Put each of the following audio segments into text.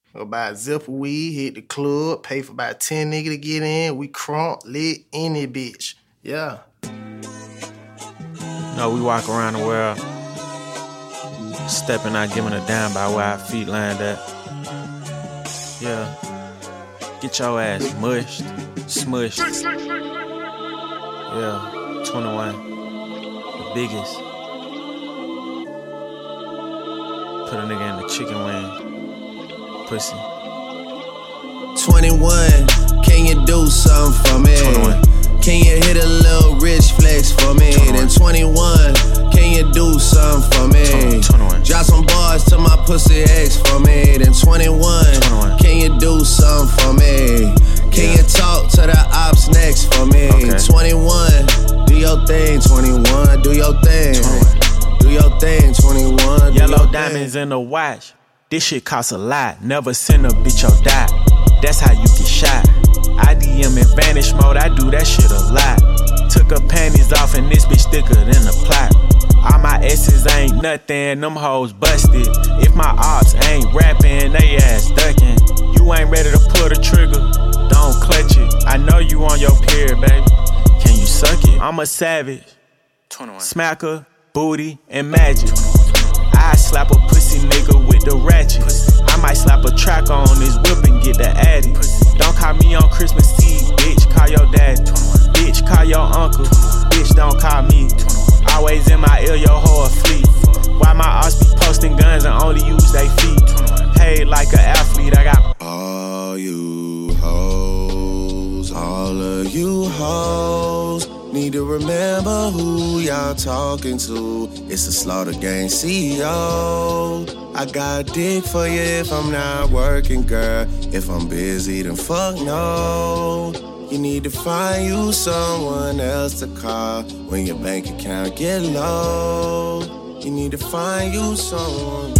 Go buy a zip of weed, hit the club, pay for about 10 niggas to get in. We crunk, lit, any bitch. Yeah. No, we walk around the world, stepping out, giving a damn by where our feet land at. Yeah. Get your ass mushed, smushed. Yeah, 21. The biggest. Put a nigga in the chicken wing. Pussy. 21, can you do something for me? 21. Can you hit a little rich flex for me? 21. Then 21, can you do something for me? 21. Drop some bars to my pussy ex for me. Then 21, can you do something for me? Can you talk to the ops next for me? Okay. 21, do your thing. 21, do your thing. 21. Do your thing. 21. Yellow diamonds in the watch. This shit costs a lot. Never send a bitch or die. That's how you get shot. I DM in vanish mode, I do that shit a lot. Took her panties off and this bitch thicker than a plot. All my S's ain't nothing, them hoes busted. If my ops ain't rapping, they ass ducking. You ain't ready to pull the trigger, don't clutch it. I know you on your period, baby. Can you suck it? I'm a savage. 21. Smacker, booty, and magic. I slap a pussy nigga with the ratchet. I might slap a track on his whip and get the addy. Don't call me on Christmas Eve, bitch, call your daddy. Bitch, call your uncle, bitch, don't call me. Always in my ear, your hoe a fleet. Why my ops be posting guns and only use they feet? Paid like an athlete, I got all you hoes, all of you hoes, need to remember who y'all talking to. It's the Slaughter Gang CEO. I got dick for you if I'm not working, girl. If I'm busy, then fuck no. You need to find you someone else to call when your bank account get low. You need to find you someone.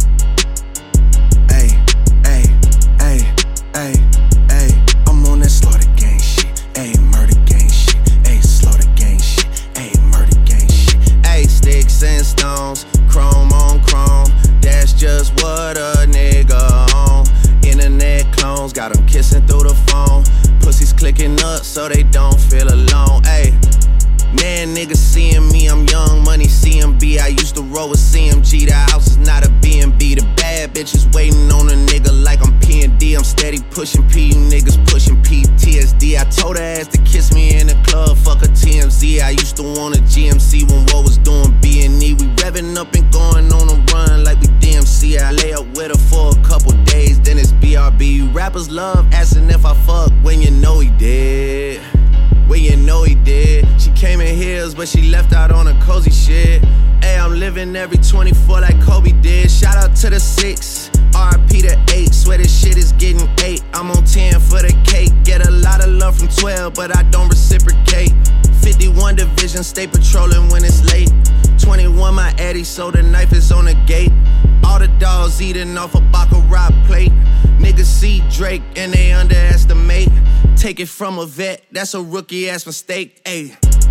Ay, ay, ay, ay, ay. I'm on that Slaughter Gang shit. Ay, murder gang shit. Ay, Slaughter Gang shit. Ay, murder gang shit. Ay, sticks and stones, chrome on chrome. That's just what a nigga on. Internet clones got them kissing through the phone. Pussies clicking up so they don't feel alone. Ayy, man, niggas seeing me, I'm young money CMB. I used to roll with CMG. The house is not a B&B. The bad bitches waiting on a nigga like I'm P&D. I'm steady pushing P, you niggas pushing PTSD. I told her ass to kiss me in the club, fuck a TMZ. I used to want a GMC when Woe was doing B&E. We revving up and going on a run like we DMC. I lay up with her for a couple days, then it's BRB. Rappers love asking if I fuck when you know he did. When you know he did. She came in heels, but she left out on a cozy shit. Hey, I'm living every 24 like Kobe did. Shout out to the 6, RP to 8. Swear this shit is getting 8. I'm on 10 for the cake. Get a lot of love from 12, but I don't reciprocate. 51 division, stay patrolling when it's late. 21 my Eddie, so the knife is on the gate. All the dogs eating off a Baccarat plate. Niggas see Drake and they underestimate. Take it from a vet, that's a rookie ass mistake. Ayy.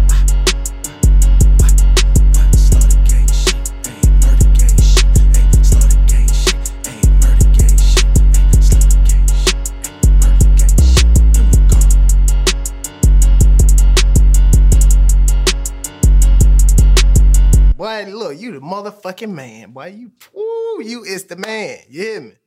Slaughter Gang shit, ayy, murder gang shit, ayy, Slaughter Gang shit, ayy, murder gang shit, ayy, Slaughter Gang shit, ayy, murder gang shit. Here we go. Boy, look, you the motherfucking man. Boy, you is the man. You hear me?